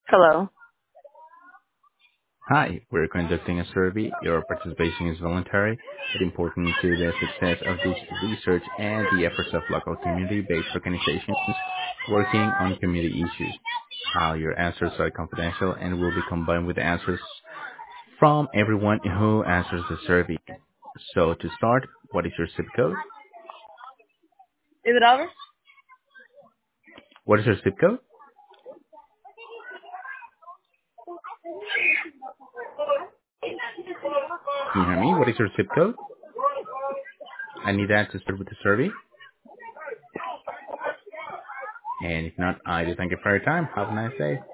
Hello. Hi, we're conducting a survey. Your participation is voluntary but important to the success of this research and the efforts of local community-based organizations working on community issues. All your answers are confidential and will be combined with the answers from everyone who answers the survey. So to start, what is your zip code? Is it over? What is your zip code? Can you hear me? What is your zip code? I need that to start with the survey. And if not, I do thank you for your time. Have a nice day.